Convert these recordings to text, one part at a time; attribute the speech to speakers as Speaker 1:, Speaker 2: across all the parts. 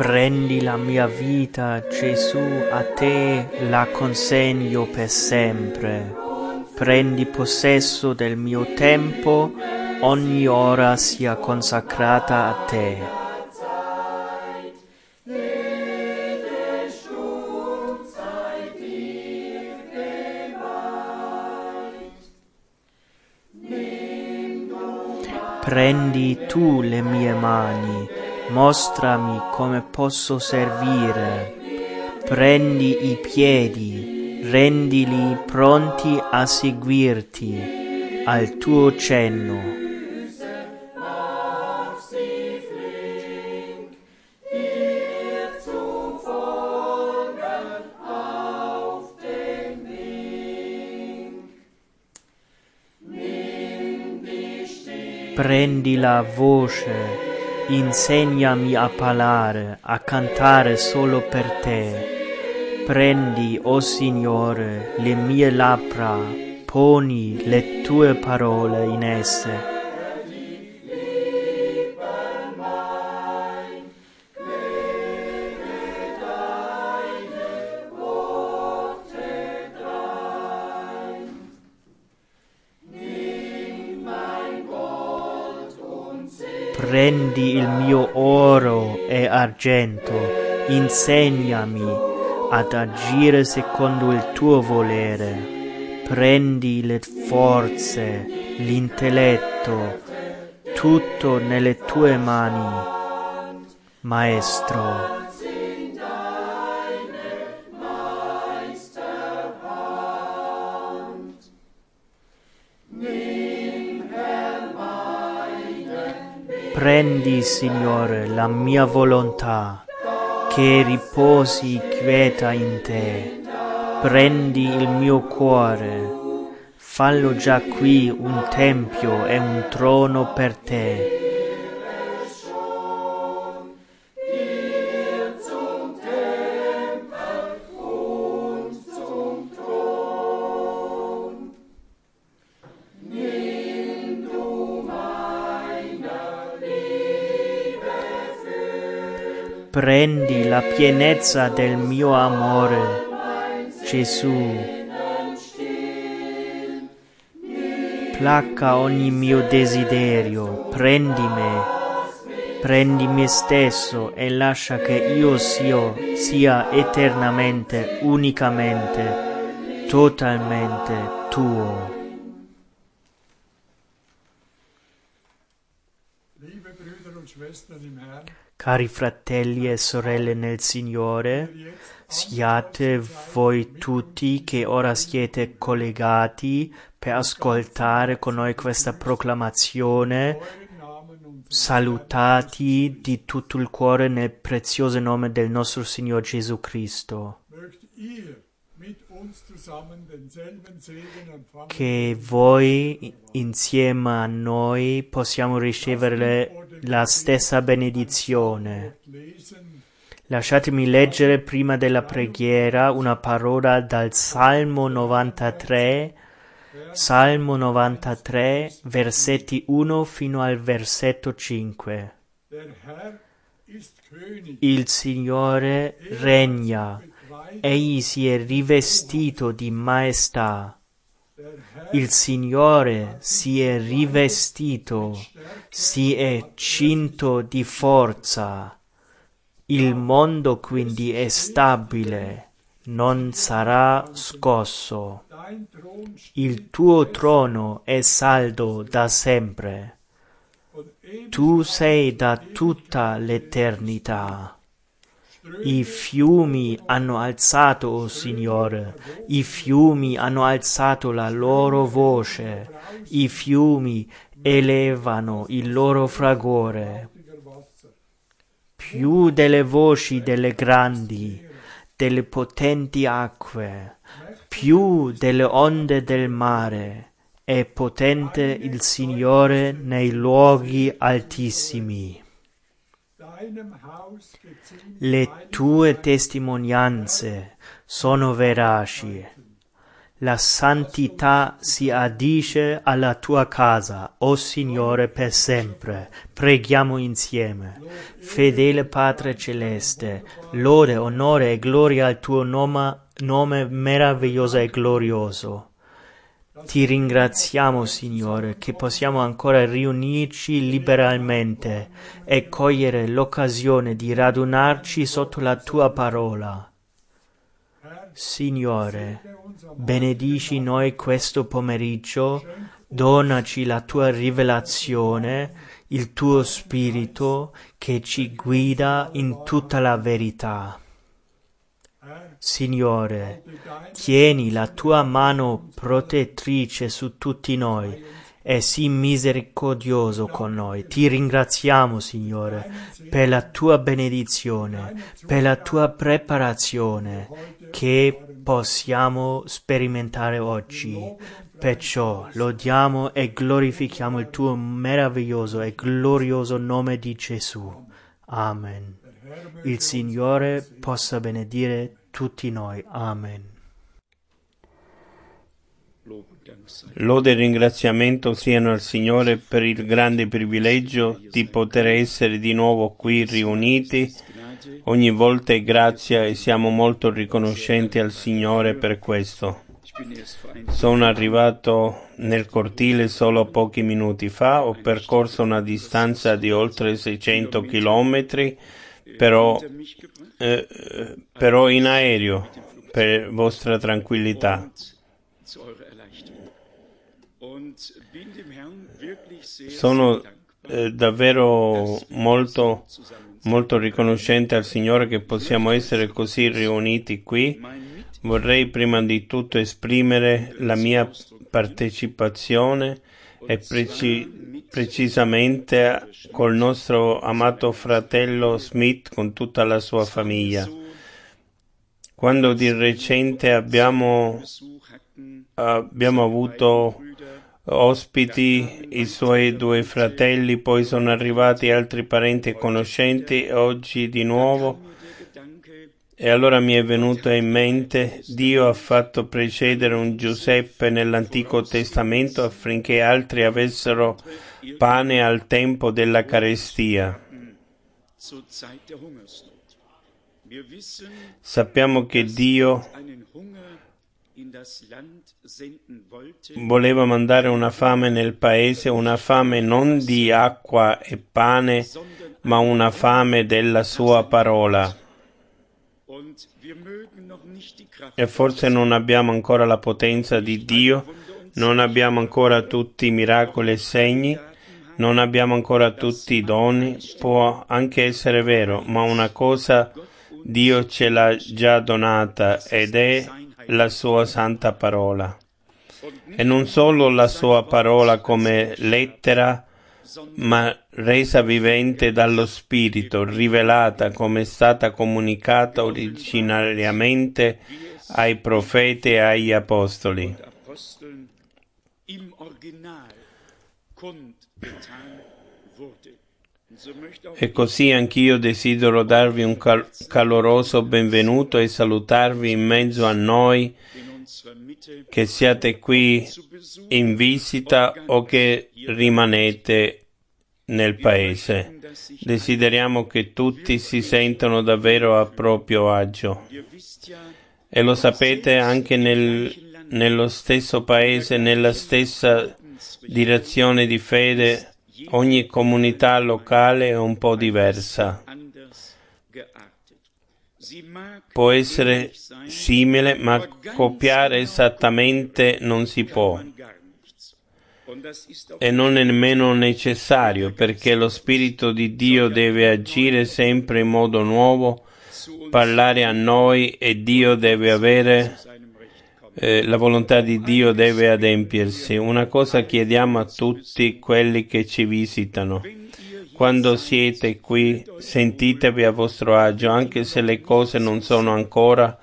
Speaker 1: Prendi la mia vita, Gesù, a te la consegno per sempre. Prendi possesso del mio tempo, ogni ora sia consacrata a te. Prendi tu le mie mani, mostrami come posso servire. Prendi i piedi, rendili pronti a seguirti al tuo cenno. Prendi la voce, insegnami a parlare, a cantare solo per te. Prendi, o Signore, le mie labbra, poni le tue parole in esse. Prendi il mio oro e argento, insegnami ad agire secondo il tuo volere. Prendi le forze, l'intelletto, tutto nelle tue mani, Maestro. Prendi, Signore, la mia volontà, che riposi quieta in te. Prendi il mio cuore, fallo già qui un tempio e un trono per te. Prendi la pienezza del mio amore, Gesù. Placca ogni mio desiderio, prendi me stesso e lascia che io sia eternamente, unicamente, totalmente tuo. Cari fratelli e sorelle nel Signore, siate voi tutti che ora siete collegati per ascoltare con noi questa proclamazione, salutati di tutto il cuore nel prezioso nome del nostro Signore Gesù Cristo. Che voi insieme a noi possiamo ricevere la stessa benedizione. Lasciatemi leggere prima della preghiera una parola dal Salmo 93, versetti 1 fino al versetto 5. Il Signore regna, egli si è rivestito di maestà. Il Signore si è rivestito, si è cinto di forza. Il mondo quindi è stabile, non sarà scosso. Il tuo trono è saldo da sempre. Tu sei da tutta l'eternità. I fiumi hanno alzato, o Signore, i fiumi hanno alzato la loro voce, i fiumi elevano il loro fragore. Più delle voci delle grandi, delle potenti acque, più delle onde del mare, è potente il Signore nei luoghi altissimi. Le tue testimonianze sono veraci. La santità si addice alla tua casa, o Signore, per sempre. Preghiamo insieme. Fedele Padre Celeste, lode, onore e gloria al tuo nome meraviglioso e glorioso. Ti ringraziamo, Signore, che possiamo ancora riunirci liberalmente e cogliere l'occasione di radunarci sotto la tua parola. Signore, benedici noi questo pomeriggio, donaci la tua rivelazione, il tuo spirito che ci guida in tutta la verità. Signore, tieni la tua mano protettrice su tutti noi e sii misericordioso con noi. Ti ringraziamo, Signore, per la tua benedizione, per la tua preparazione che possiamo sperimentare oggi. Perciò lodiamo e glorifichiamo il tuo meraviglioso e glorioso nome di Gesù. Amen. Il Signore possa benedire tutti noi. Amen.
Speaker 2: Lode e ringraziamento siano al Signore per il grande privilegio di poter essere di nuovo qui riuniti. Ogni volta è grazia e siamo molto riconoscenti al Signore per questo. Sono arrivato nel cortile solo pochi minuti fa, ho percorso una distanza di oltre 600 chilometri, però in aereo, per vostra tranquillità. Sono davvero molto riconoscente al Signore che possiamo essere così riuniti qui. Vorrei prima di tutto esprimere la mia partecipazione e precisamente col nostro amato fratello Smith con tutta la sua famiglia. Quando di recente abbiamo avuto ospiti, i suoi due fratelli, poi sono arrivati altri parenti e conoscenti, e oggi di nuovo. E allora mi è venuto in mente, Dio ha fatto precedere un Giuseppe nell'Antico Testamento affinché altri avessero pane al tempo della carestia. Sappiamo che Dio voleva mandare una fame nel paese, una fame non di acqua e pane, ma una fame della sua parola. E forse non abbiamo ancora la potenza di Dio, non abbiamo ancora tutti i miracoli e segni, non abbiamo ancora tutti i doni, può anche essere vero, ma una cosa Dio ce l'ha già donata ed è la sua santa parola. E non solo la sua parola come lettera, ma resa vivente dallo Spirito, rivelata come è stata comunicata originariamente ai profeti e agli apostoli. E così anch'io desidero darvi un caloroso benvenuto e salutarvi in mezzo a noi, che siate qui in visita o che rimanete nel paese. Desideriamo che tutti si sentano davvero a proprio agio. E lo sapete, anche nello stesso paese, nella stessa direzione di fede, ogni comunità locale è un po' diversa. Può essere simile, ma copiare esattamente non si può. E non è nemmeno necessario, perché lo Spirito di Dio deve agire sempre in modo nuovo, parlare a noi, e Dio deve avere la volontà di Dio deve adempiersi. Una cosa chiediamo a tutti quelli che ci visitano: quando siete qui, sentitevi a vostro agio, anche se le cose non sono ancora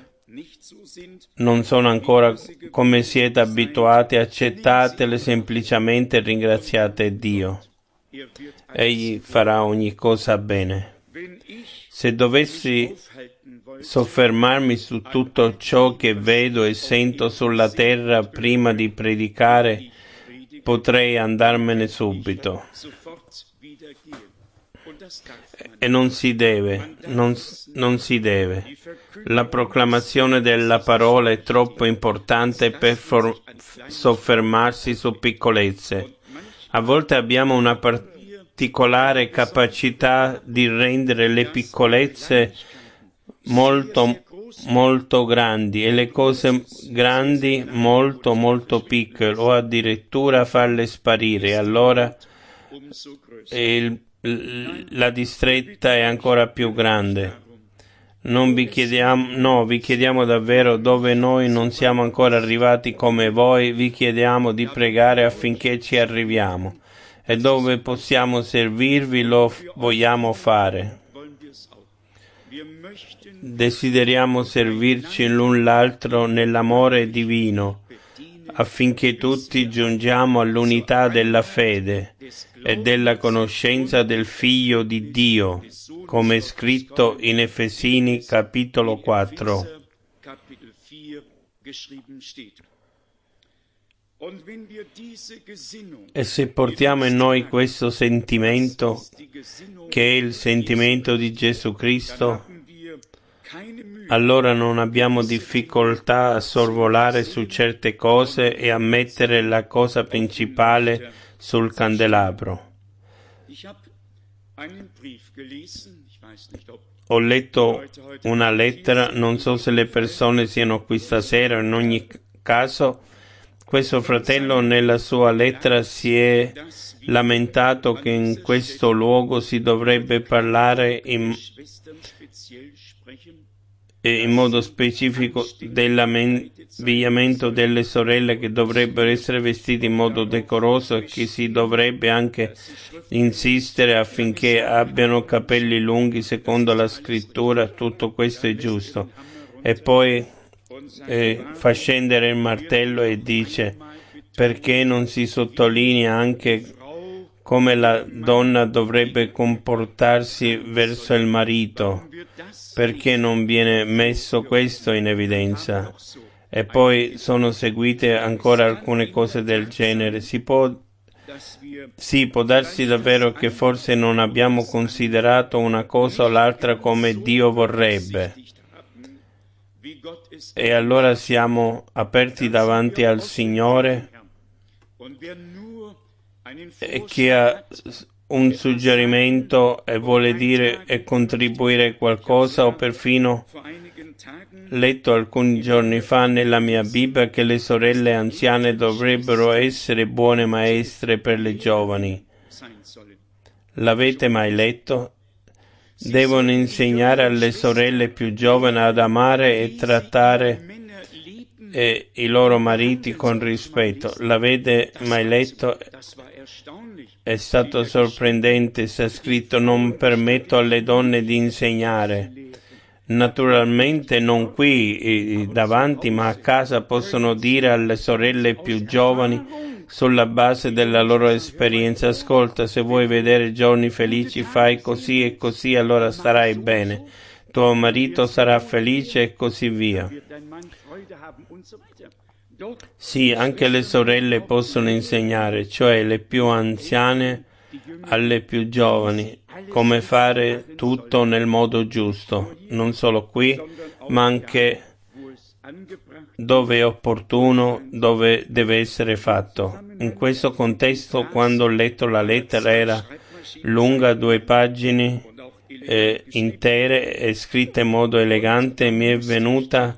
Speaker 2: come siete abituati, accettatele semplicemente e ringraziate Dio. Egli farà ogni cosa bene. Se dovessi soffermarmi su tutto ciò che vedo e sento sulla terra prima di predicare, potrei andarmene subito. E non si deve. La proclamazione della parola è troppo importante per soffermarsi su piccolezze. A volte abbiamo una particolare capacità di rendere le piccolezze molto, molto grandi e le cose grandi molto, molto piccole, o addirittura farle sparire. Allora la distretta è ancora più grande. Vi chiediamo davvero, dove noi non siamo ancora arrivati come voi, vi chiediamo di pregare affinché ci arriviamo, e dove possiamo servirvi lo vogliamo fare. Desideriamo servirci l'un l'altro nell'amore divino, affinché tutti giungiamo all'unità della fede e della conoscenza del Figlio di Dio, come è scritto in Efesini capitolo 4. E se portiamo in noi questo sentimento, che è il sentimento di Gesù Cristo, allora non abbiamo difficoltà a sorvolare su certe cose e a mettere la cosa principale sul candelabro. Ho letto una lettera, non so se le persone siano qui stasera, in ogni caso questo fratello nella sua lettera si è lamentato che in questo luogo si dovrebbe parlare in modo specifico dell'abbigliamento delle sorelle, che dovrebbero essere vestite in modo decoroso e che si dovrebbe anche insistere affinché abbiano capelli lunghi secondo la scrittura. Tutto questo è giusto. E poi fa scendere il martello e dice: perché non si sottolinea anche come la donna dovrebbe comportarsi verso il marito? Perché non viene messo questo in evidenza? E poi sono seguite ancora alcune cose del genere. Può darsi davvero che forse non abbiamo considerato una cosa o l'altra come Dio vorrebbe. E allora siamo aperti davanti al Signore, e chi ha un suggerimento e vuole dire e contribuire qualcosa. Ho perfino letto alcuni giorni fa nella mia Bibbia che le sorelle anziane dovrebbero essere buone maestre per le giovani. L'avete mai letto? Devono insegnare alle sorelle più giovani ad amare e trattare i loro mariti con rispetto. L'avete mai letto? È stato sorprendente. Sta scritto: non permetto alle donne di insegnare. Naturalmente non qui davanti, ma a casa possono dire alle sorelle più giovani, sulla base della loro esperienza: ascolta, se vuoi vedere giorni felici fai così e così, allora starai bene, tuo marito sarà felice e così via. Sì, anche le sorelle possono insegnare, cioè le più anziane alle più giovani, come fare tutto nel modo giusto, non solo qui, ma anche dove è opportuno, dove deve essere fatto. In questo contesto, quando ho letto la lettera, era lunga, 2 pagine intere e scritta in modo elegante, mi è venuta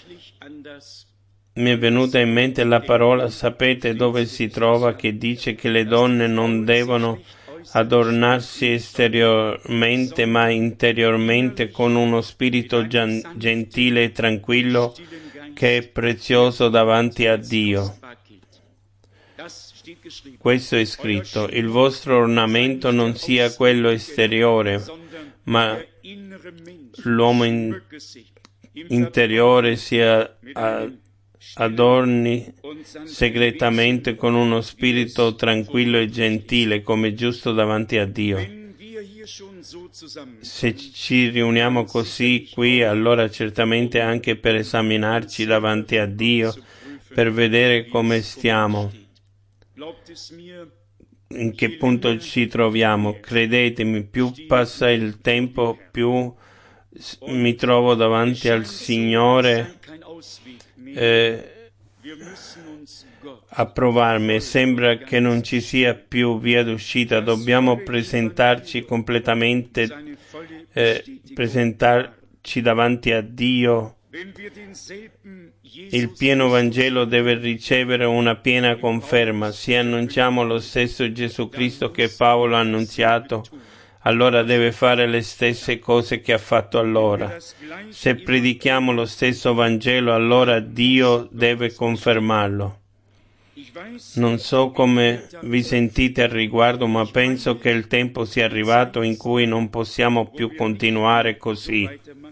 Speaker 2: in mente la parola, sapete dove si trova, che dice che le donne non devono adornarsi esteriormente ma interiormente con uno spirito gentile e tranquillo che è prezioso davanti a Dio. Questo è scritto: il vostro ornamento non sia quello esteriore, ma l'uomo interiore sia adorni segretamente con uno spirito tranquillo e gentile, come giusto davanti a Dio. Se ci riuniamo così qui, allora certamente anche per esaminarci davanti a Dio, per vedere come stiamo, in che punto ci troviamo. Credetemi, più passa il tempo, più mi trovo davanti al Signore a provarmi. Sembra che non ci sia più via d'uscita. Dobbiamo presentarci completamente, presentarci davanti a Dio. Il pieno Vangelo deve ricevere una piena conferma. Se annunciamo lo stesso Gesù Cristo che Paolo ha annunziato, allora deve fare le stesse cose che ha fatto allora. Se predichiamo lo stesso Vangelo, allora Dio deve confermarlo. Non so come vi sentite al riguardo, ma penso che il tempo sia arrivato in cui non possiamo più continuare così.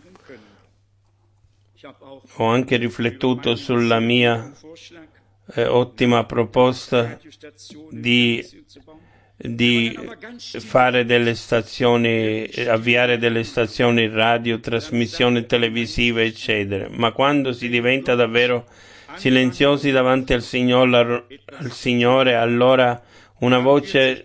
Speaker 2: Ho anche riflettuto sulla mia ottima proposta di fare delle stazioni, avviare delle stazioni radio, trasmissioni televisive, eccetera. Ma quando si diventa davvero silenziosi davanti al Signore, allora una voce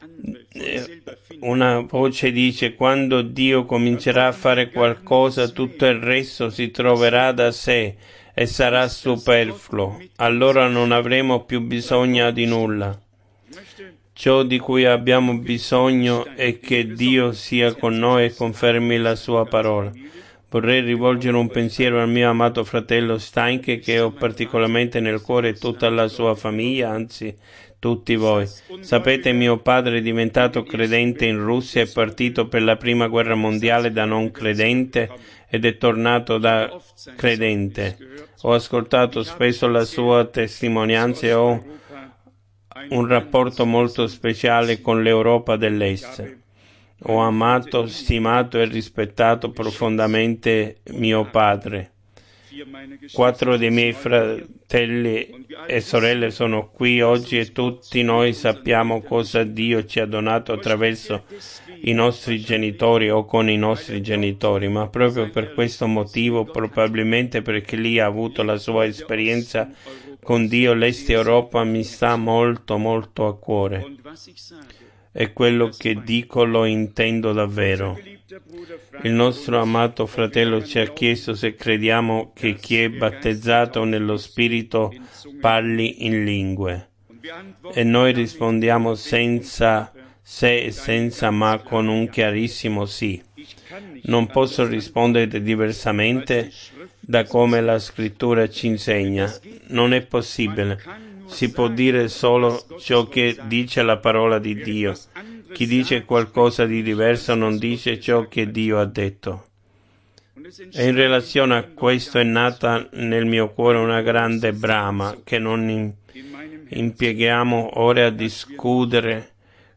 Speaker 2: dice: quando Dio comincerà a fare qualcosa, tutto il resto si troverà da sé e sarà superfluo. Allora non avremo più bisogno di nulla. Ciò di cui abbiamo bisogno è che Dio sia con noi e confermi la sua parola. Vorrei rivolgere un pensiero al mio amato fratello Steinke, che ho particolarmente nel cuore, tutta la sua famiglia, anzi tutti voi. Sapete, mio padre è diventato credente in Russia, è partito per la prima guerra mondiale da non credente ed è tornato da credente. Ho ascoltato spesso la sua testimonianza e ho un rapporto molto speciale con l'Europa dell'Est. Ho amato, stimato e rispettato profondamente mio padre. 4 dei miei fratelli e sorelle sono qui oggi e tutti noi sappiamo cosa Dio ci ha donato attraverso i nostri genitori o con i nostri genitori, ma proprio per questo motivo, probabilmente perché lì ha avuto la sua esperienza con Dio, l'Est Europa mi sta molto molto a cuore. E quello che dico lo intendo davvero. Il nostro amato fratello ci ha chiesto se crediamo che chi è battezzato nello Spirito parli in lingue. E noi rispondiamo senza se e senza ma con un chiarissimo sì. Non posso rispondere diversamente da come la Scrittura ci insegna. Non è possibile. Si può dire solo ciò che dice la parola di Dio. Chi dice qualcosa di diverso non dice ciò che Dio ha detto. E in relazione a questo è nata nel mio cuore una grande brama che non impieghiamo ore a discutere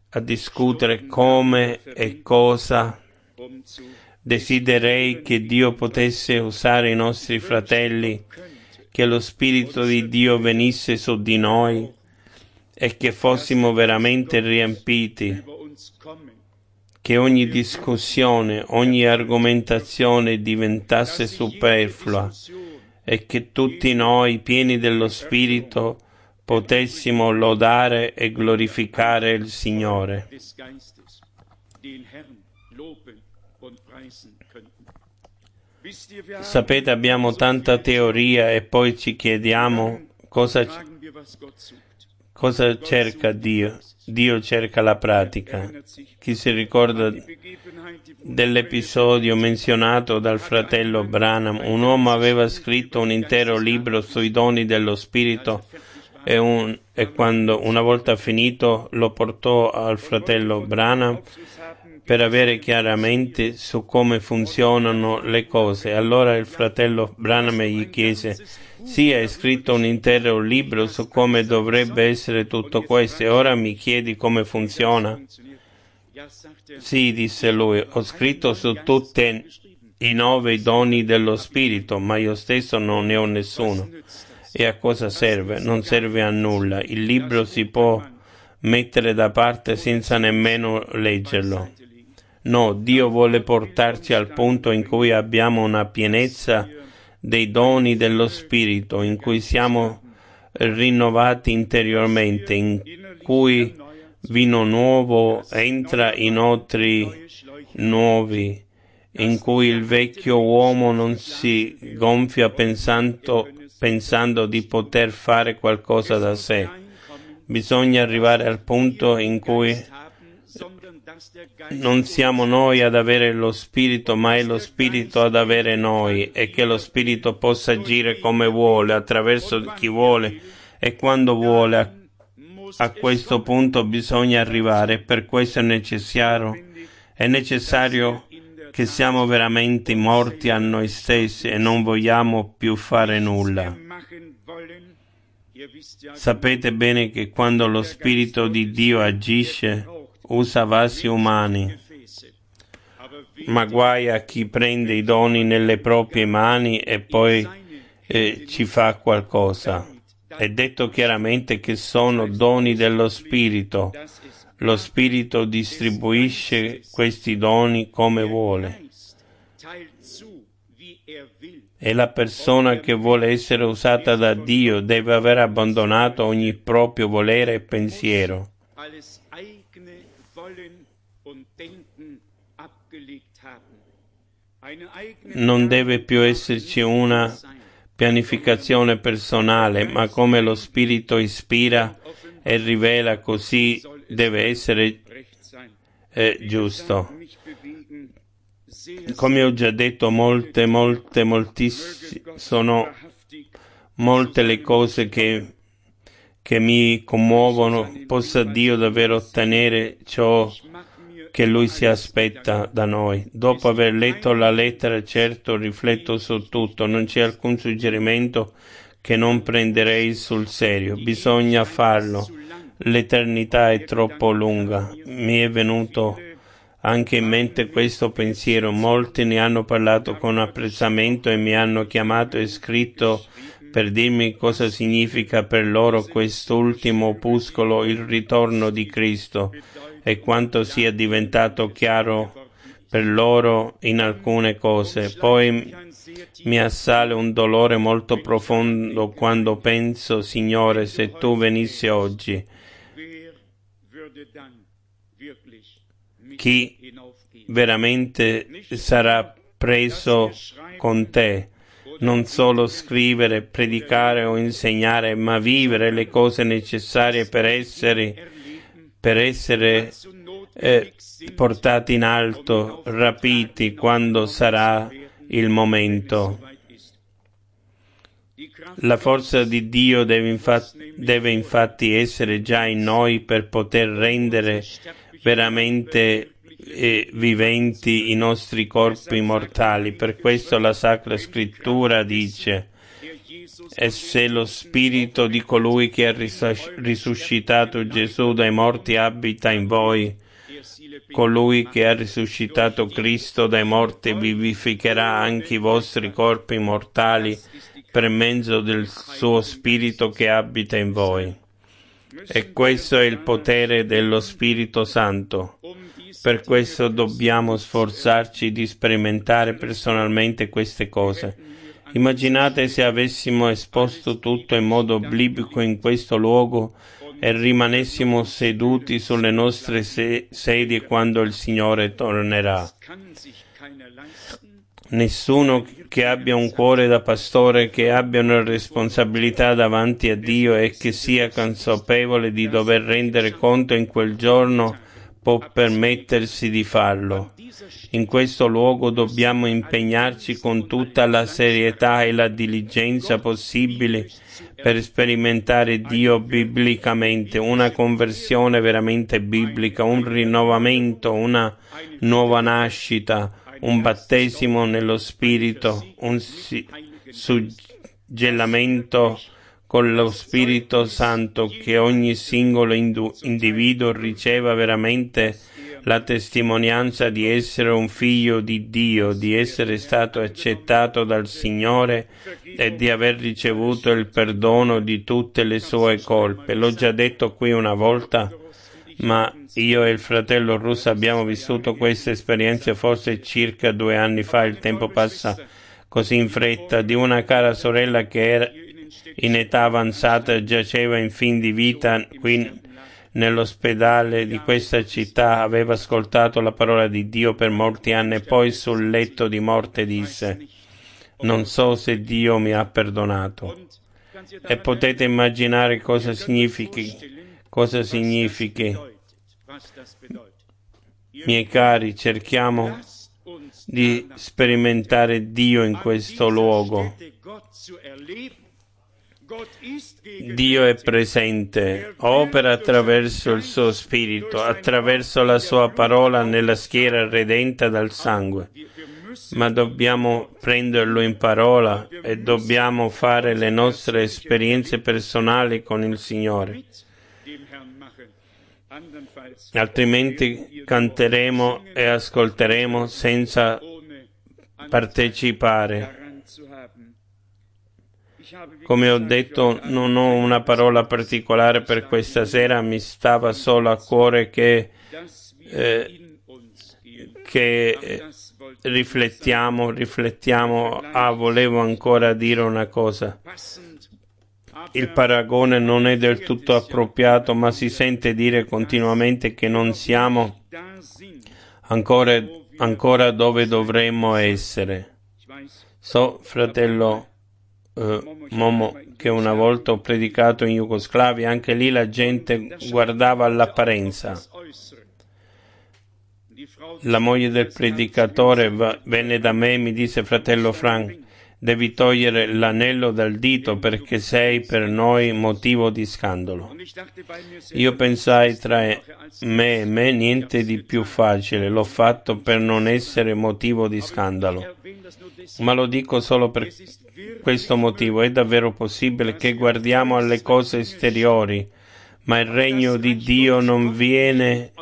Speaker 2: come e cosa. Desiderei che Dio potesse usare i nostri fratelli, che lo Spirito di Dio venisse su di noi e che fossimo veramente riempiti, che ogni discussione, ogni argomentazione diventasse superflua e che tutti noi, pieni dello Spirito, potessimo lodare e glorificare il Signore. Sapete, abbiamo tanta teoria e poi ci chiediamo cosa cerca Dio. Dio cerca la pratica. Chi si ricorda dell'episodio menzionato dal fratello Branham? Un uomo aveva scritto un intero libro sui doni dello Spirito e quando una volta finito lo portò al fratello Branham per avere chiaramente su come funzionano le cose. Allora il fratello Branham gli chiese: sì, hai scritto un intero libro su come dovrebbe essere tutto questo e ora mi chiedi come funziona? Sì, disse lui, ho scritto su tutti i 9 doni dello Spirito, ma io stesso non ne ho nessuno. E a cosa serve? Non serve a nulla. Il libro si può mettere da parte senza nemmeno leggerlo. No, Dio vuole portarci al punto in cui abbiamo una pienezza dei doni dello Spirito, in cui siamo rinnovati interiormente, in cui vino nuovo entra in otri nuovi, in cui il vecchio uomo non si gonfia pensando di poter fare qualcosa da sé. Bisogna arrivare al punto in cui non siamo noi ad avere lo Spirito, ma è lo Spirito ad avere noi, e che lo Spirito possa agire come vuole, attraverso chi vuole e quando vuole. A questo punto bisogna arrivare, per questo è necessario che siamo veramente morti a noi stessi e non vogliamo più fare nulla. Sapete bene che quando lo Spirito di Dio agisce, usa vasi umani, ma guai a chi prende i doni nelle proprie mani e poi ci fa qualcosa. È detto chiaramente che sono doni dello Spirito. Lo Spirito distribuisce questi doni come vuole. E la persona che vuole essere usata da Dio deve aver abbandonato ogni proprio volere e pensiero. Non deve più esserci una pianificazione personale, ma come lo Spirito ispira e rivela, così deve essere giusto. Come ho già detto, sono molte le cose che mi commuovono. Possa Dio davvero ottenere ciò che Lui si aspetta da noi. Dopo aver letto la lettera, certo, rifletto su tutto. Non c'è alcun suggerimento che non prenderei sul serio. Bisogna farlo. L'eternità è troppo lunga. Mi è venuto anche in mente questo pensiero. Molti ne hanno parlato con apprezzamento e mi hanno chiamato e scritto per dirmi cosa significa per loro quest'ultimo opuscolo, il ritorno di Cristo, e quanto sia diventato chiaro per loro in alcune cose. Poi mi assale un dolore molto profondo quando penso, Signore, se tu venissi oggi, chi veramente sarà preso con te? Non solo scrivere, predicare o insegnare, ma vivere le cose necessarie per essere portati in alto, rapiti quando sarà il momento. La forza di Dio deve infatti essere già in noi per poter rendere veramente viventi i nostri corpi mortali. Per questo la Sacra Scrittura dice: e se lo Spirito di colui che ha risuscitato Gesù dai morti abita in voi, colui che ha risuscitato Cristo dai morti vivificherà anche i vostri corpi mortali per mezzo del suo Spirito che abita in voi. E questo è il potere dello Spirito Santo. Per questo dobbiamo sforzarci di sperimentare personalmente queste cose. Immaginate se avessimo esposto tutto in modo biblico in questo luogo e rimanessimo seduti sulle nostre sedie quando il Signore tornerà. Nessuno che abbia un cuore da pastore, che abbia una responsabilità davanti a Dio e che sia consapevole di dover rendere conto in quel giorno, può permettersi di farlo. In questo luogo dobbiamo impegnarci con tutta la serietà e la diligenza possibili per sperimentare Dio biblicamente, una conversione veramente biblica, un rinnovamento, una nuova nascita, un battesimo nello Spirito, un suggellamento con lo Spirito Santo, che ogni singolo individuo riceva veramente la testimonianza di essere un figlio di Dio, di essere stato accettato dal Signore e di aver ricevuto il perdono di tutte le sue colpe. L'ho già detto qui una volta, ma io e il fratello Russo abbiamo vissuto queste esperienze forse circa 2 anni fa. Il tempo passa così in fretta. Di una cara sorella che era in età avanzata, giaceva in fin di vita qui nell'ospedale di questa città, aveva ascoltato la parola di Dio per molti anni e poi sul letto di morte disse: non so se Dio mi ha perdonato. E potete immaginare cosa significhi. Miei cari, cerchiamo di sperimentare Dio in questo luogo. Dio è presente, opera attraverso il suo spirito, attraverso la sua parola nella schiera redenta dal sangue. Ma dobbiamo prenderlo in parola e dobbiamo fare le nostre esperienze personali con il Signore. Altrimenti canteremo e ascolteremo senza partecipare. Come ho detto, non ho una parola particolare per questa sera, mi stava solo a cuore che riflettiamo. Volevo ancora dire una cosa. Il paragone non è del tutto appropriato, ma si sente dire continuamente che non siamo ancora dove dovremmo essere. So, fratello Momo, che una volta ho predicato in Jugoslavia, anche lì la gente guardava all'apparenza. La moglie del predicatore venne da me e mi disse: fratello Frank, devi togliere l'anello dal dito perché sei per noi motivo di scandalo. Io pensai tra me e me niente di più facile, l'ho fatto per non essere motivo di scandalo. Ma lo dico solo per questo motivo: è davvero possibile che guardiamo alle cose esteriori, ma il regno di Dio non viene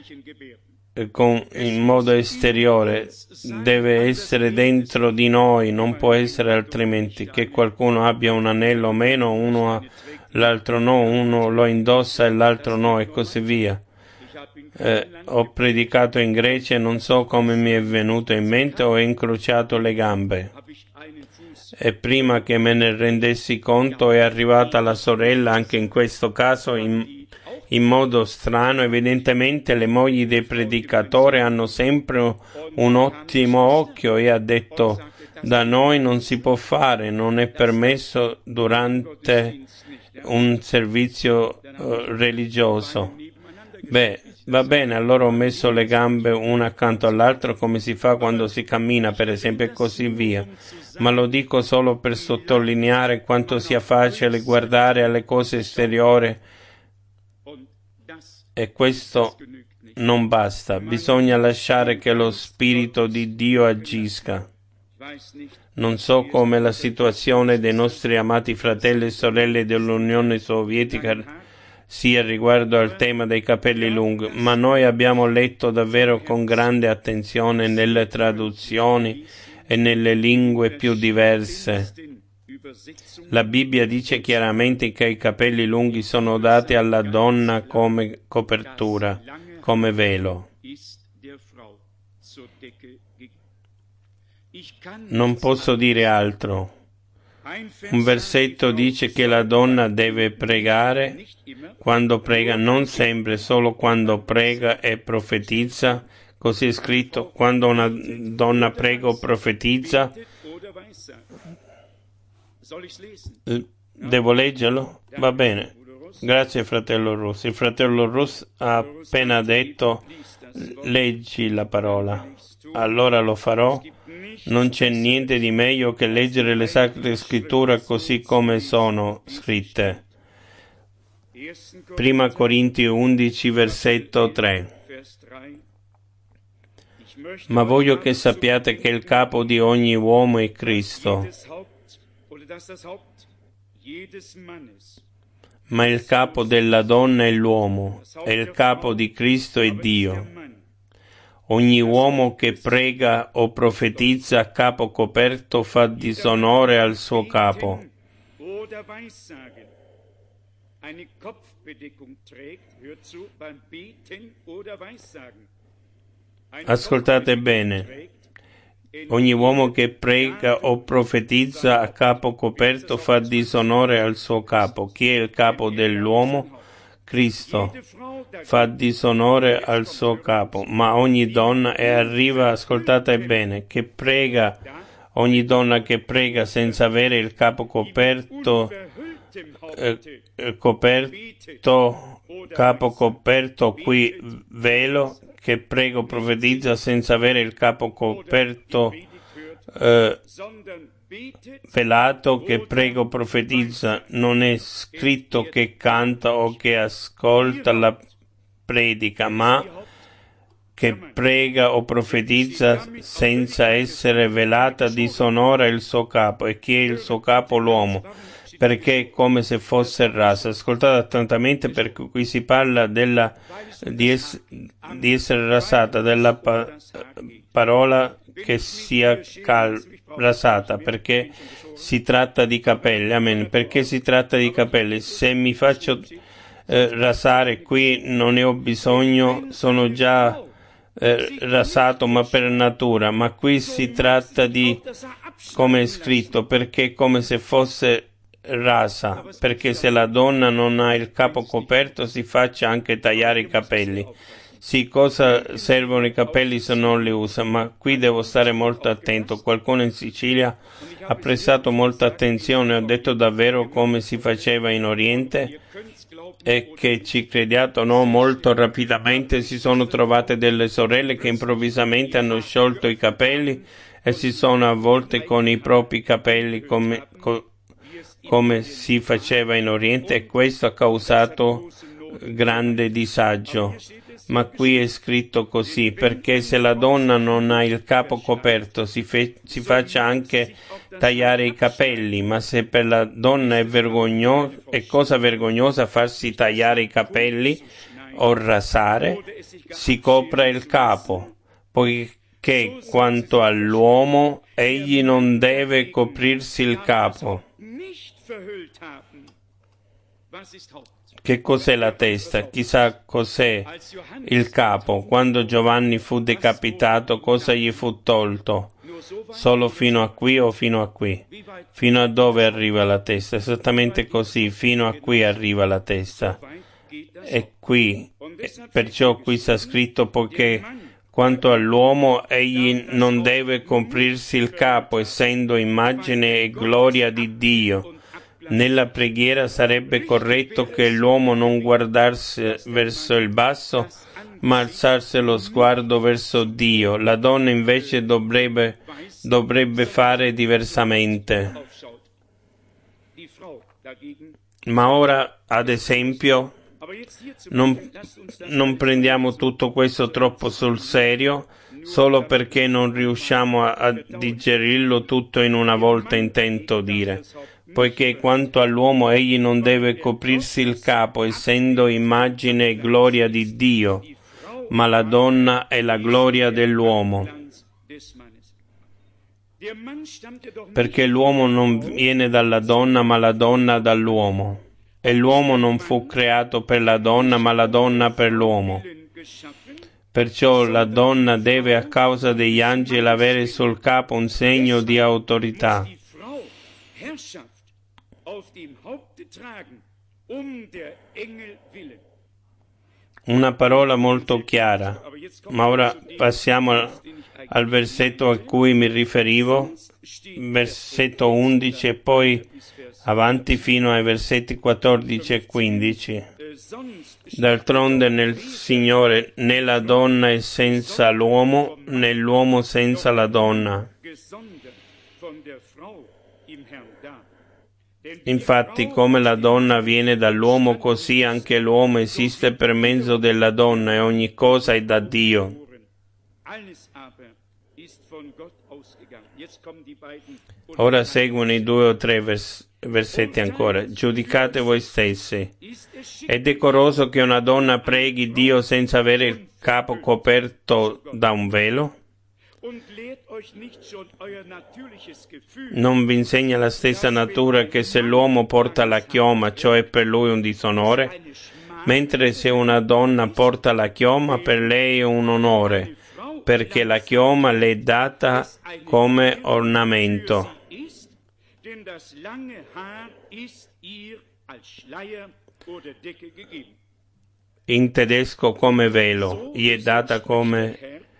Speaker 2: in modo esteriore, deve essere dentro di noi, non può essere altrimenti. Che qualcuno abbia un anello o meno, uno ha, l'altro no, uno lo indossa e l'altro no, e così via. Ho predicato in Grecia e non so come mi è venuto in mente, ho incrociato le gambe. E prima che me ne rendessi conto è arrivata la sorella, anche in questo caso in modo strano. Evidentemente le mogli dei predicatori hanno sempre un ottimo occhio, e ha detto: da noi non si può fare, non è permesso durante un servizio religioso. Beh, va bene, allora ho messo le gambe una accanto all'altra come si fa quando si cammina, per esempio, e così via. Ma lo dico solo per sottolineare quanto sia facile guardare alle cose esteriori, e questo non basta. Bisogna lasciare che lo Spirito di Dio agisca. Non so come la situazione dei nostri amati fratelli e sorelle dell'Unione Sovietica sia riguardo al tema dei capelli lunghi, ma noi abbiamo letto davvero con grande attenzione nelle traduzioni e nelle lingue più diverse. La Bibbia dice chiaramente che i capelli lunghi sono dati alla donna come copertura, come velo. Non posso dire altro. Un versetto dice che la donna deve pregare quando prega, non sempre, solo quando prega e profetizza. Così è scritto: quando una donna prega o profetizza. Devo leggerlo? Va bene. Grazie, fratello Russ. Il fratello Russ ha appena detto: leggi la parola. Allora lo farò. Non c'è niente di meglio che leggere le Sacre Scritture così come sono scritte. Prima Corinti 11, versetto 3. Ma voglio che sappiate che il capo di ogni uomo è Cristo. Ma il capo della donna è l'uomo, e il capo di Cristo è Dio. Ogni uomo che prega o profetizza a capo coperto fa disonore al suo capo. Ascoltate bene. Ogni uomo che prega o profetizza a capo coperto fa disonore al suo capo. Chi è il capo dell'uomo? Cristo. Fa disonore al suo capo. Ma ogni donna, e arriva, ascoltate bene, che prega, ogni donna che prega senza avere il capo coperto, capo coperto, qui velo, che prego profetizza senza avere il capo coperto, velato, che prego profetizza, non è scritto che canta o che ascolta la predica, ma che prega o profetizza senza essere velata disonora il suo capo. E chi è il suo capo? L'uomo, perché è come se fosse rasa. Ascoltate attentamente, perché qui si parla di essere rasata, della parola che sia rasata, perché si tratta di capelli. Amen. Perché si tratta di capelli. Se mi faccio rasare qui non ne ho bisogno, sono già rasato, ma per natura. Ma qui si tratta di, come è scritto, perché è come se fosse rasa, perché se la donna non ha il capo coperto si faccia anche tagliare i capelli. Sì, cosa servono i capelli se non li usa? Ma qui devo stare molto attento. Qualcuno in Sicilia ha prestato molta attenzione, ho detto davvero come si faceva in Oriente, e che ci crediate o no, molto rapidamente si sono trovate delle sorelle che improvvisamente hanno sciolto i capelli e si sono avvolte con i propri capelli come si faceva in Oriente, e questo ha causato grande disagio. Ma qui è scritto così, perché se la donna non ha il capo coperto si faccia anche tagliare i capelli, ma se per la donna è cosa vergognosa farsi tagliare i capelli o rasare, si copra il capo, poiché quanto all'uomo egli non deve coprirsi il capo. Che cos'è la testa? Chissà cos'è il capo. Quando Giovanni fu decapitato, cosa gli fu tolto? Solo fino a qui o fino a qui? Fino a dove arriva la testa? Esattamente così, fino a qui arriva la testa. E qui, perciò qui sta scritto, poiché quanto all'uomo egli non deve coprirsi il capo, essendo immagine e gloria di Dio. Nella preghiera sarebbe corretto che l'uomo non guardasse verso il basso, ma alzasse lo sguardo verso Dio. La donna invece dovrebbe fare diversamente. Ma ora, ad esempio, non prendiamo tutto questo troppo sul serio, solo perché non riusciamo a digerirlo tutto in una volta, intento dire. Poiché quanto all'uomo egli non deve coprirsi il capo, essendo immagine e gloria di Dio, ma la donna è la gloria dell'uomo. Perché l'uomo non viene dalla donna, ma la donna dall'uomo. E l'uomo non fu creato per la donna, ma la donna per l'uomo. Perciò la donna deve, a causa degli angeli, avere sul capo un segno di autorità. Una parola molto chiara, ma ora passiamo al versetto a cui mi riferivo, versetto 11 e poi avanti fino ai versetti 14 e 15. D'altronde nel Signore né la donna è senza l'uomo, né l'uomo senza la donna. Infatti, come la donna viene dall'uomo, così anche l'uomo esiste per mezzo della donna, e ogni cosa è da Dio. Ora seguono i 2 o 3 versetti ancora. Giudicate voi stessi. È decoroso che una donna preghi Dio senza avere il capo coperto da un velo? Non vi insegna la stessa natura che se l'uomo porta la chioma, ciò è per lui un disonore? Mentre se una donna porta la chioma, per lei è un onore, perché la chioma le è data come ornamento. In tedesco come velo, gli è data come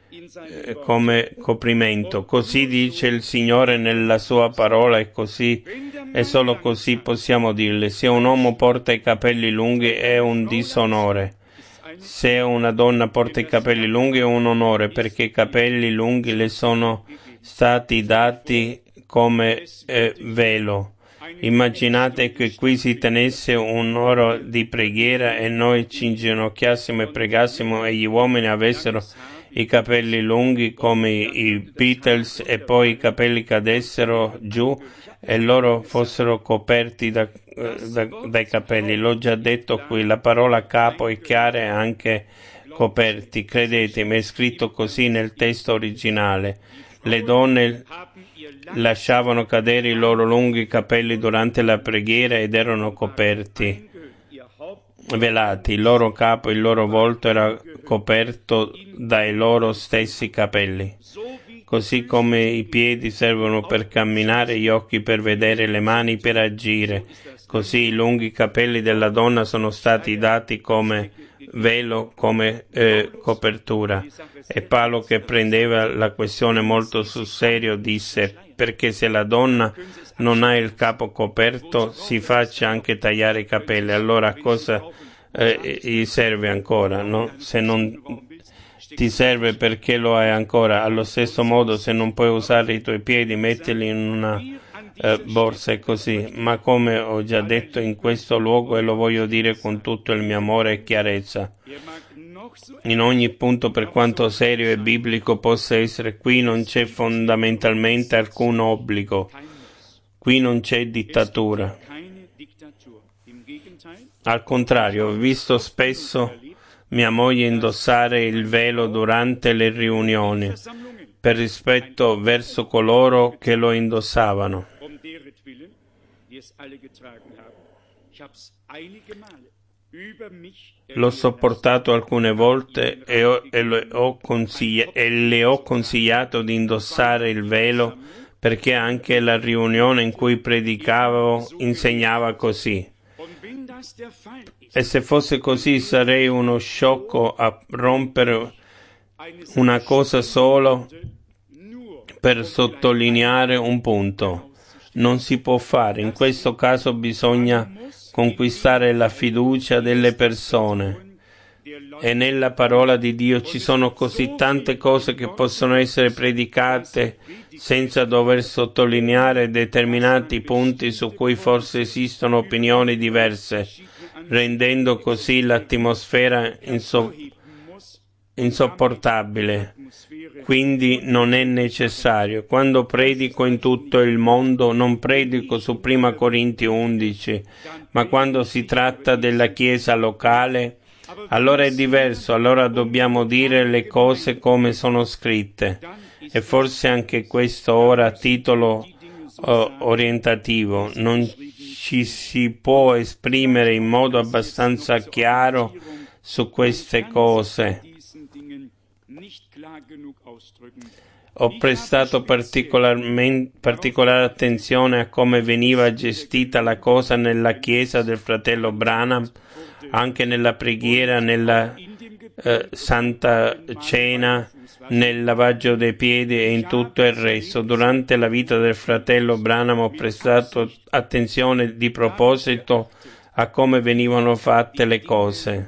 Speaker 2: coprimento. Così dice il Signore nella sua parola e così, e solo così possiamo dirle. Se un uomo porta i capelli lunghi è un disonore. Se una donna porta i capelli lunghi è un onore, perché i capelli lunghi le sono stati dati come velo. Immaginate che qui si tenesse un'ora di preghiera e noi ci inginocchiassimo e pregassimo e gli uomini avessero i capelli lunghi come i Beatles e poi i capelli cadessero giù e loro fossero coperti dai capelli. L'ho già detto qui, la parola capo è chiara e anche coperti. Credetemi, è scritto così nel testo originale. Le donne lasciavano cadere i loro lunghi capelli durante la preghiera ed erano coperti, velati. Il loro capo, il loro volto era coperto dai loro stessi capelli. Così come i piedi servono per camminare, gli occhi per vedere, le mani per agire, così i lunghi capelli della donna sono stati dati come velo, come copertura. E Paolo, che prendeva la questione molto sul serio, disse: perché se la donna non ha il capo coperto, si faccia anche tagliare i capelli. Allora cosa gli serve ancora, no? Se non ti serve, perché lo hai ancora? Allo stesso modo, se non puoi usare i tuoi piedi, mettili in una borsa e così. Ma come ho già detto in questo luogo, e lo voglio dire con tutto il mio amore e chiarezza, in ogni punto, per quanto serio e biblico possa essere, qui non c'è fondamentalmente alcun obbligo, qui non c'è dittatura. Al contrario, ho visto spesso mia moglie indossare il velo durante le riunioni, per rispetto verso coloro che lo indossavano. L'ho sopportato alcune volte e le ho consigliato di indossare il velo, perché anche la riunione in cui predicavo insegnava così. E se fosse così, sarei uno sciocco a rompere una cosa solo per sottolineare un punto. Non si può fare. In questo caso bisogna conquistare la fiducia delle persone. E nella parola di Dio ci sono così tante cose che possono essere predicate senza dover sottolineare determinati punti su cui forse esistono opinioni diverse, rendendo così l'atmosfera insopportabile. Quindi non è necessario. Quando predico in tutto il mondo, non predico su 1 Corinti 11, ma quando si tratta della Chiesa locale, allora è diverso, allora dobbiamo dire le cose come sono scritte. E forse anche questo ora a titolo orientativo. Non ci si può esprimere in modo abbastanza chiaro su queste cose. Ho prestato particolare attenzione a come veniva gestita la cosa nella chiesa del fratello Branham, anche nella preghiera, nella Santa Cena, nel lavaggio dei piedi e in tutto il resto. Durante la vita del fratello Branham ho prestato attenzione di proposito a come venivano fatte le cose.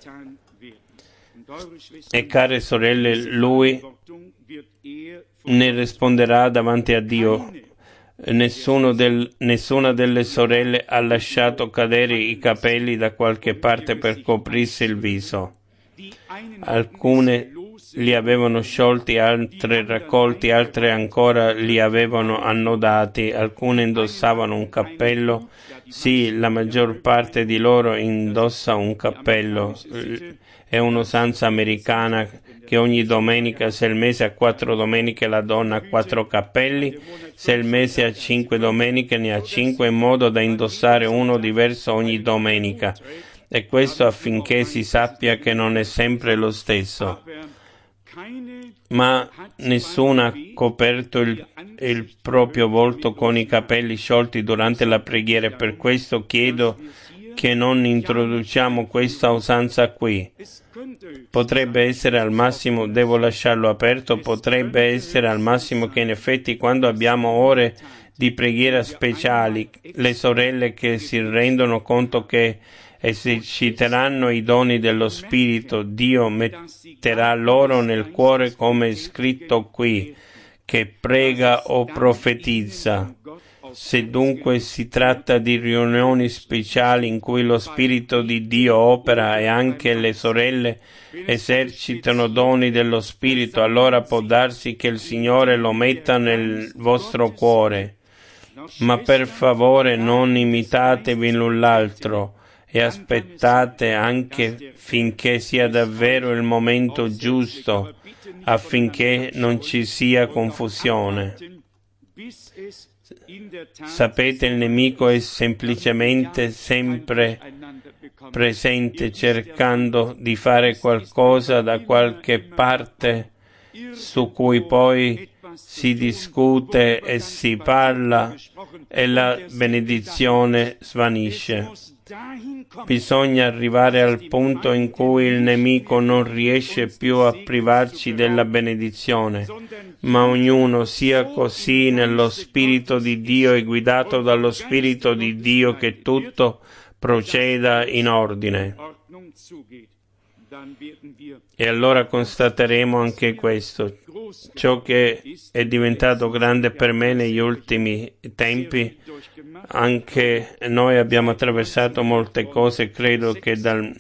Speaker 2: E care sorelle, lui ne risponderà davanti a Dio. Nessuna delle sorelle ha lasciato cadere i capelli da qualche parte per coprirsi il viso. Alcune li avevano sciolti, altre raccolti, altre ancora li avevano annodati, alcune indossavano un cappello. Sì, la maggior parte di loro indossa un cappello. È un'usanza americana che ogni domenica, se il mese ha 4 domeniche, la donna ha 4 cappelli, se il mese ha 5 domeniche ne ha 5, in modo da indossare uno diverso ogni domenica. E questo affinché si sappia che non è sempre lo stesso. Ma nessuno ha coperto il proprio volto con i capelli sciolti durante la preghiera, per questo chiedo che non introduciamo questa usanza qui. Potrebbe essere al massimo, devo lasciarlo aperto, potrebbe essere al massimo che in effetti quando abbiamo ore di preghiera speciali, le sorelle che si rendono conto che eserciteranno i doni dello Spirito, Dio metterà loro nel cuore, come è scritto qui, che prega o profetizza. Se dunque si tratta di riunioni speciali in cui lo Spirito di Dio opera e anche le sorelle esercitano doni dello Spirito, allora può darsi che il Signore lo metta nel vostro cuore. Ma per favore non imitatevi l'un l'altro e aspettate anche finché sia davvero il momento giusto, affinché non ci sia confusione. Sapete, il nemico è semplicemente sempre presente, cercando di fare qualcosa da qualche parte su cui poi si discute e si parla e la benedizione svanisce. Bisogna arrivare al punto in cui il nemico non riesce più a privarci della benedizione, ma ognuno sia così nello Spirito di Dio e guidato dallo Spirito di Dio, che tutto proceda in ordine. E allora constateremo anche questo. Ciò che è diventato grande per me negli ultimi tempi, anche noi abbiamo attraversato molte cose. Credo che dal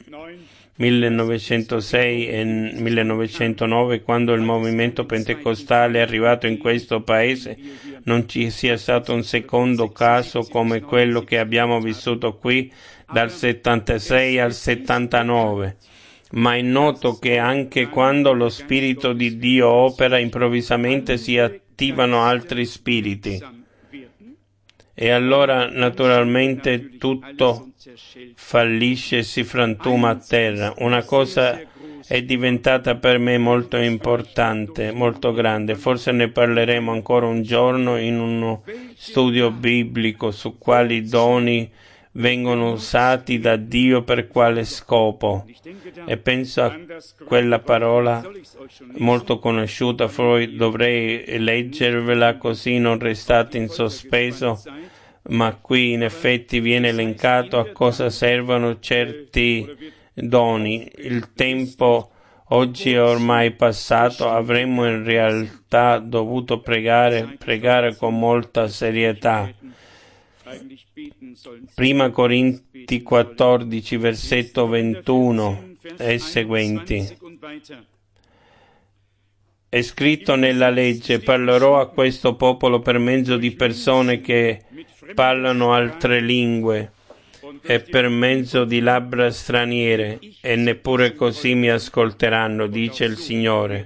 Speaker 2: 1906 e 1909, quando il movimento pentecostale è arrivato in questo paese, non ci sia stato un secondo caso come quello che abbiamo vissuto qui dal 76 al 79. Ma è noto che anche quando lo Spirito di Dio opera, improvvisamente si attivano altri spiriti. E allora naturalmente tutto fallisce e si frantuma a terra. Una cosa è diventata per me molto importante, molto grande. Forse ne parleremo ancora un giorno in uno studio biblico su quali doni vengono usati da Dio per quale scopo. E penso a quella parola molto conosciuta, dovrei leggervela così non restate in sospeso, ma qui in effetti viene elencato a cosa servono certi doni. Il tempo oggi è ormai passato, avremmo in realtà dovuto pregare con molta serietà. Prima Corinti 14, versetto 21 e seguenti. È scritto nella legge: parlerò a questo popolo per mezzo di persone che parlano altre lingue e per mezzo di labbra straniere, e neppure così mi ascolteranno, dice il Signore.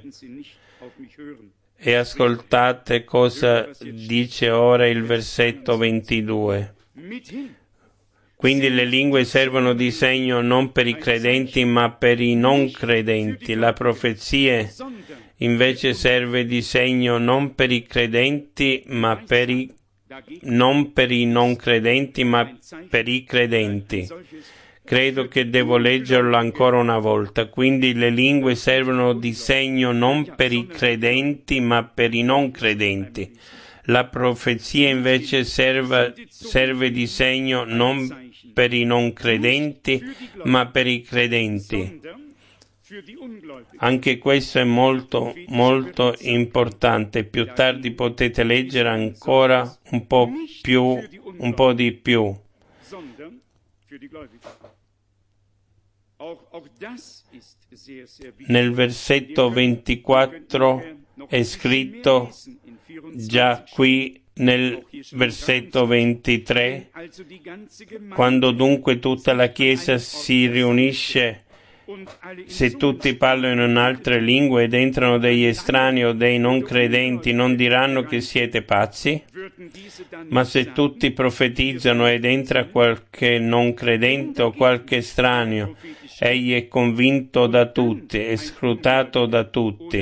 Speaker 2: E ascoltate cosa dice ora il versetto 22. Quindi le lingue servono di segno non per i credenti ma per i non credenti. La profezia invece serve di segno non per i credenti ma non per i non credenti ma per i credenti. Credo che devo leggerlo ancora una volta. Quindi le lingue servono di segno non per i credenti ma per i non credenti. La profezia invece serve di segno non per i non credenti ma per i credenti. Anche questo è molto, molto importante. Più tardi potete leggere ancora un po' di più. Nel versetto 24 è scritto già qui nel versetto 23, quando dunque tutta la Chiesa si riunisce, se tutti parlano in altre lingue ed entrano degli estranei o dei non credenti, non diranno che siete pazzi? Ma se tutti profetizzano ed entra qualche non credente o qualche estraneo, egli è convinto da tutti, è scrutato da tutti.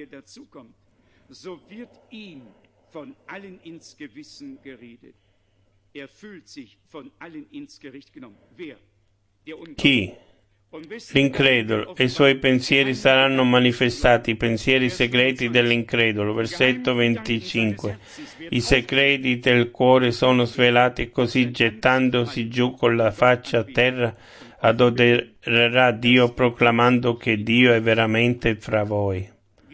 Speaker 3: Von allen ins Gewissen geredet. Fühlt sich von allen ins Gericht genommen. Wer?
Speaker 2: Chi? L'incredulo, e i suoi pensieri saranno manifestati, i pensieri segreti dell'incredulo. Versetto 25. I segreti del cuore sono svelati, così gettandosi giù con la faccia a terra adorerà Dio, proclamando che Dio è veramente fra voi.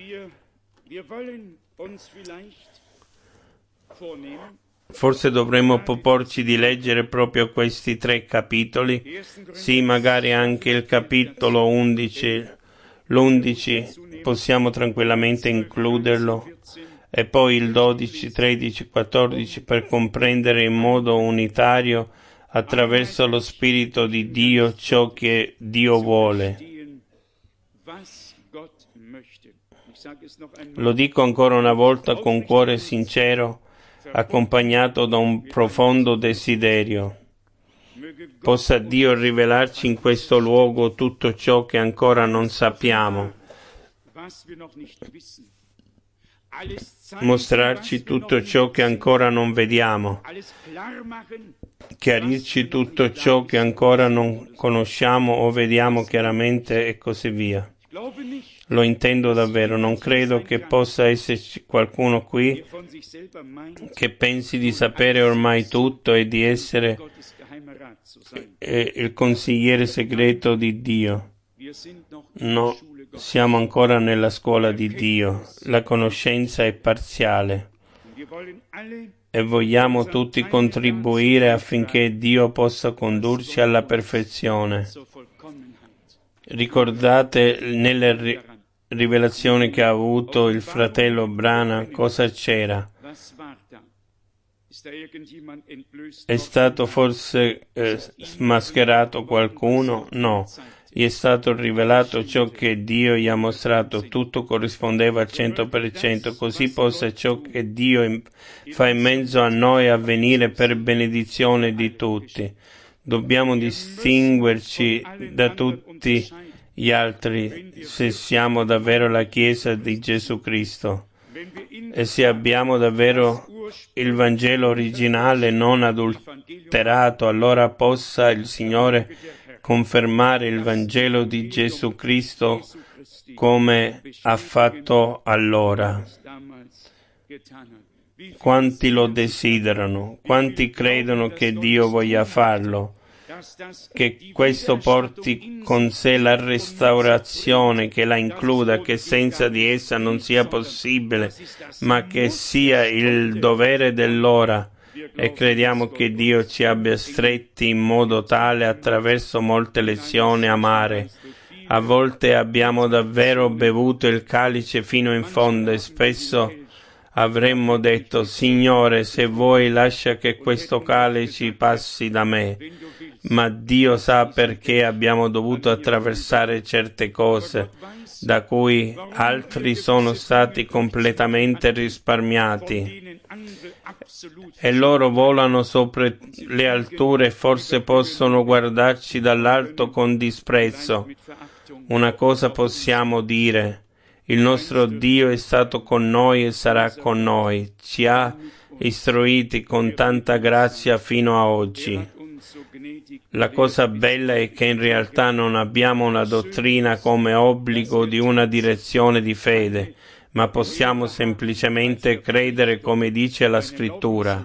Speaker 2: Forse dovremmo proporci di leggere proprio questi 3 capitoli, sì, magari anche il capitolo 11, l'11 possiamo tranquillamente includerlo, e poi il 12, 13, 14 per comprendere in modo unitario attraverso lo Spirito di Dio ciò che Dio vuole. Lo dico ancora una volta con cuore sincero, accompagnato da un profondo desiderio. Possa Dio rivelarci in questo luogo tutto ciò che ancora non sappiamo, mostrarci tutto ciò che ancora non vediamo, chiarirci tutto ciò che ancora non conosciamo o vediamo chiaramente e così via. Lo intendo davvero, non credo che possa esserci qualcuno qui che pensi di sapere ormai tutto e di essere il consigliere segreto di Dio. No, siamo ancora nella scuola di Dio, la conoscenza è parziale e vogliamo tutti contribuire affinché Dio possa condurci alla perfezione. Ricordate nelle rivelazioni che ha avuto il fratello Branham cosa c'era? È stato forse smascherato qualcuno? No. Gli è stato rivelato ciò che Dio gli ha mostrato, tutto corrispondeva al 100%, così possa ciò che Dio fa in mezzo a noi avvenire per benedizione di tutti. Dobbiamo distinguerci da tutti gli altri se siamo davvero la Chiesa di Gesù Cristo e se abbiamo davvero il Vangelo originale non adulterato, allora possa il Signore confermare il Vangelo di Gesù Cristo come ha fatto allora. Quanti lo desiderano, quanti credono che Dio voglia farlo, che questo porti con sé la restaurazione, che la includa, che senza di essa non sia possibile, ma che sia il dovere dell'ora. E crediamo che Dio ci abbia stretti in modo tale attraverso molte lezioni amare. A volte abbiamo davvero bevuto il calice fino in fondo e spesso avremmo detto: Signore, se vuoi lascia che questo calice passi da me. Ma Dio sa perché abbiamo dovuto attraversare certe cose, da cui altri sono stati completamente risparmiati. E loro volano sopra le alture e forse possono guardarci dall'alto con disprezzo. Una cosa possiamo dire: il nostro Dio è stato con noi e sarà con noi. Ci ha istruiti con tanta grazia fino a oggi. La cosa bella è che in realtà non abbiamo una dottrina come obbligo di una direzione di fede, ma possiamo semplicemente credere come dice la Scrittura.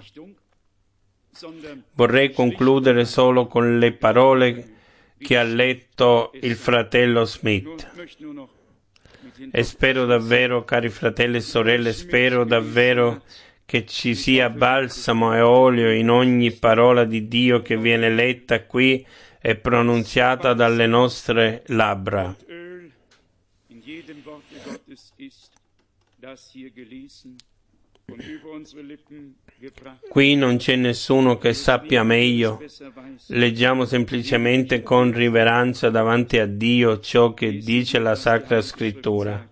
Speaker 2: Vorrei concludere solo con le parole che ha letto il fratello Smith. E spero davvero, cari fratelli e sorelle, spero davvero che ci sia balsamo e olio in ogni parola di Dio che viene letta qui è pronunziata dalle nostre labbra.
Speaker 3: Öl in jedem Worte Gottes ist, das hier gelesen und über unsere Lippen gebracht.
Speaker 2: Qui non c'è nessuno che sappia meglio. Leggiamo semplicemente con riverenza davanti a Dio ciò che dice la Sacra Scrittura.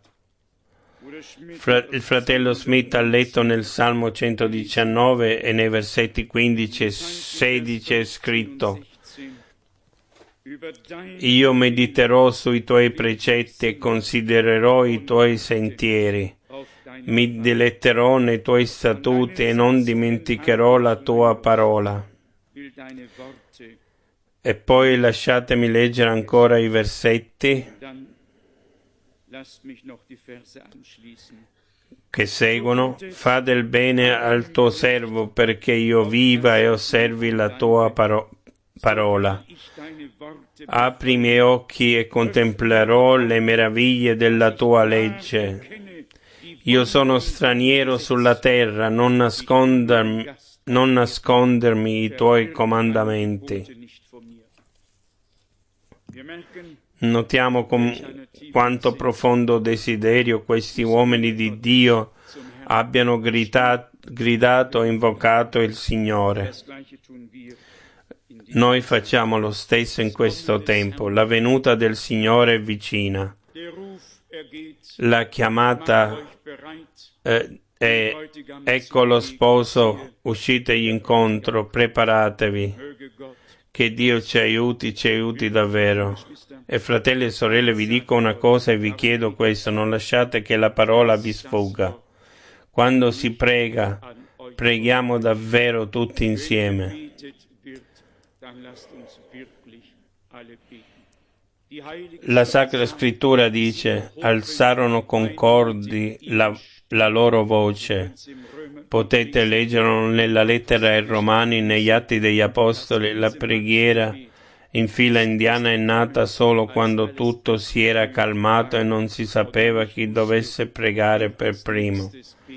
Speaker 2: Il fratello Smith ha letto nel Salmo 119 e nei versetti 15 e 16 è scritto: Io mediterò sui tuoi precetti e considererò i tuoi sentieri. Mi diletterò nei tuoi statuti e non dimenticherò la tua parola. E poi lasciatemi leggere ancora i versetti che seguono. Fa del bene al tuo servo perché io viva e osservi la tua parola. Apri i miei occhi e contemplerò le meraviglie della tua legge. Io sono straniero sulla terra, non nascondermi i tuoi comandamenti. Notiamo quanto profondo desiderio questi uomini di Dio abbiano gridato e invocato il Signore. Noi facciamo lo stesso in questo tempo. La venuta del Signore è vicina. La chiamata è ecco lo sposo, uscitegli incontro, preparatevi. Che Dio ci aiuti davvero. E fratelli e sorelle, vi dico una cosa e vi chiedo questo: non lasciate che la parola vi sfugga. Quando si prega, preghiamo davvero tutti insieme. La Sacra Scrittura dice: alzarono concordi la loro voce. Potete leggerlo nella lettera ai Romani, negli Atti degli Apostoli. La preghiera in fila indiana è nata solo quando tutto si era calmato e non si sapeva chi dovesse pregare per primo.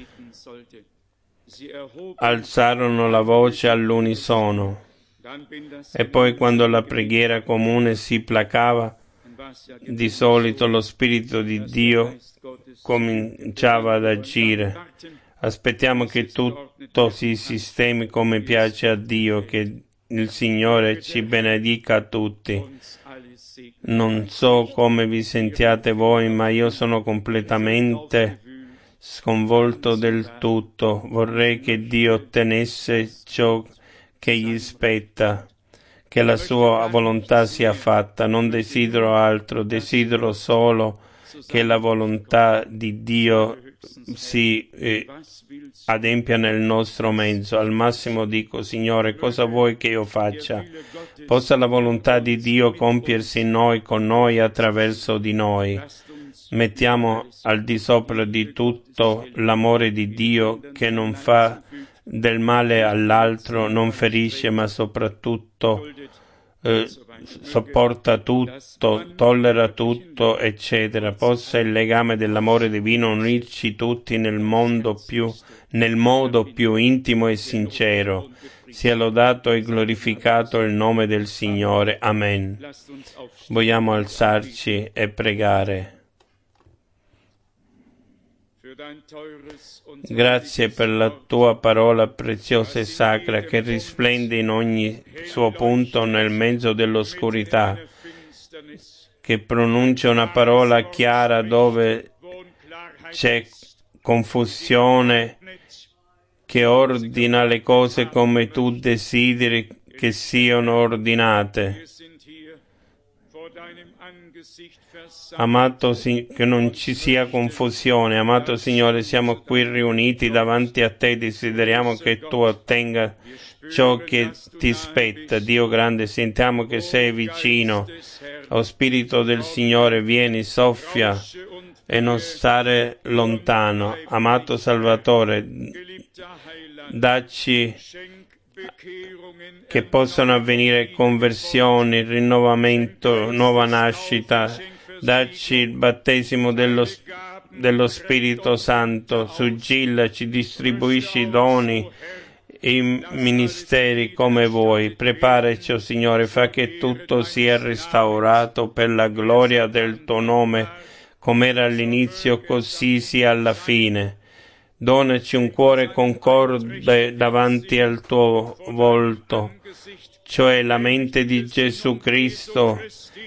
Speaker 2: Alzarono la voce all'unisono. E poi quando la preghiera comune si placava, di solito lo Spirito di Dio cominciava ad agire. Aspettiamo che tutto si sistemi come piace a Dio, che il Signore ci benedica a tutti. Non so come vi sentiate voi, ma io sono completamente sconvolto del tutto. Vorrei che Dio ottenesse ciò che gli spetta, che la sua volontà sia fatta. Non desidero altro, desidero solo che la volontà di Dio si adempia nel nostro mezzo. Al massimo dico: Signore, cosa vuoi che io faccia? Possa la volontà di Dio compiersi in noi, con noi, attraverso di noi. Mettiamo al di sopra di tutto l'amore di Dio, che non fa del male all'altro, non ferisce, ma soprattutto sopporta tutto, tollera tutto, eccetera. Possa il legame dell'amore divino unirci tutti nel modo più intimo e sincero. Sia lodato e glorificato il nome del Signore. Amen. Vogliamo alzarci e pregare. Grazie per la tua parola preziosa e sacra, che risplende in ogni suo punto nel mezzo dell'oscurità, che pronuncia una parola chiara dove c'è confusione, che ordina le cose come tu desideri che siano ordinate. Amato che non ci sia confusione. Amato Signore, siamo qui riuniti davanti a te, desideriamo che tu ottenga ciò che ti spetta. Dio grande, sentiamo che sei vicino. O Spirito del Signore, vieni, soffia e non stare lontano. Amato Salvatore, dacci che possano avvenire conversioni, rinnovamento, nuova nascita. Dacci il battesimo dello Spirito Santo, suggillaci, distribuisci i doni i ministeri come vuoi. Preparaci, oh Signore, fa che tutto sia restaurato per la gloria del tuo nome, come era all'inizio, così sia alla fine. Donaci un cuore concorde davanti al tuo volto, cioè la mente di Gesù Cristo,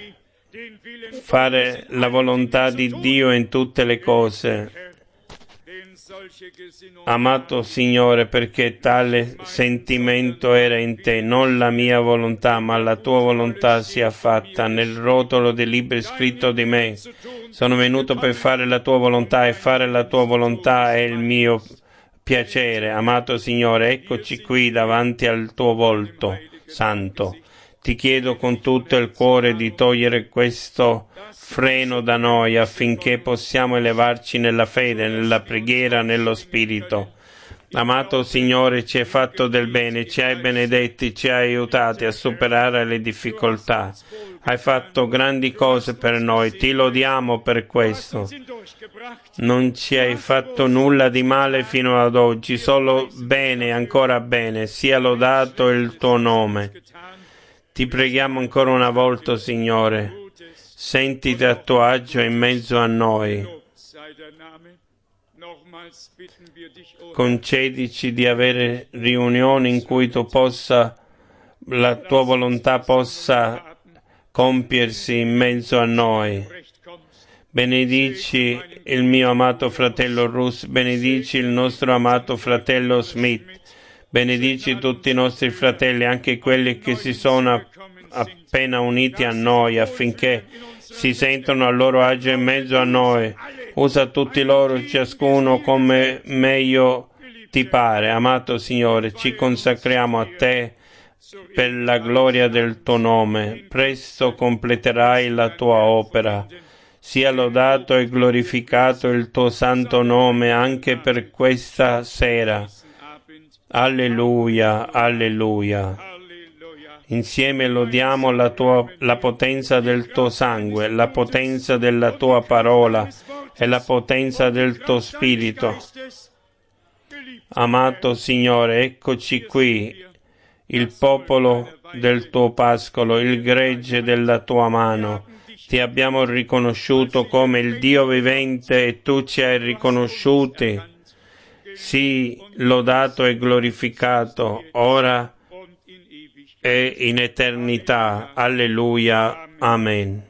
Speaker 2: fare la volontà di Dio in tutte le cose. Amato Signore, perché tale sentimento era in te, non la mia volontà, ma la tua volontà sia fatta. Nel rotolo del libro scritto di me, sono venuto per fare la tua volontà, e fare la tua volontà è il mio piacere. Amato Signore, eccoci qui davanti al tuo volto santo. Ti chiedo con tutto il cuore di togliere questo freno da noi affinché possiamo elevarci nella fede, nella preghiera, nello spirito. Amato Signore, ci hai fatto del bene, ci hai benedetti, ci hai aiutati a superare le difficoltà. Hai fatto grandi cose per noi, ti lodiamo per questo. Non ci hai fatto nulla di male fino ad oggi, solo bene, ancora bene. Sia lodato il tuo nome. Ti preghiamo ancora una volta, Signore. Sentiti a tuo agio in mezzo a noi. Concedici di avere riunioni in cui la tua volontà possa compiersi in mezzo a noi. Benedici il mio amato fratello Russ, benedici il nostro amato fratello Smith, benedici tutti i nostri fratelli, anche quelli che si sono appena uniti a noi, affinché si sentano a loro agio in mezzo a noi. Usa tutti loro, ciascuno come meglio ti pare. Amato Signore, ci consacriamo a te per la gloria del tuo nome. Presto completerai la tua opera. Sia lodato e glorificato il tuo santo nome anche per questa sera. Alleluia, alleluia. Insieme lodiamo la potenza del tuo sangue, la potenza della tua parola e la potenza del tuo spirito. Amato Signore, eccoci qui, il popolo del tuo pascolo, il gregge della tua mano. Ti abbiamo riconosciuto come il Dio vivente e tu ci hai riconosciuti. Sii lodato e glorificato ora e in eternità. Alleluia. Amen.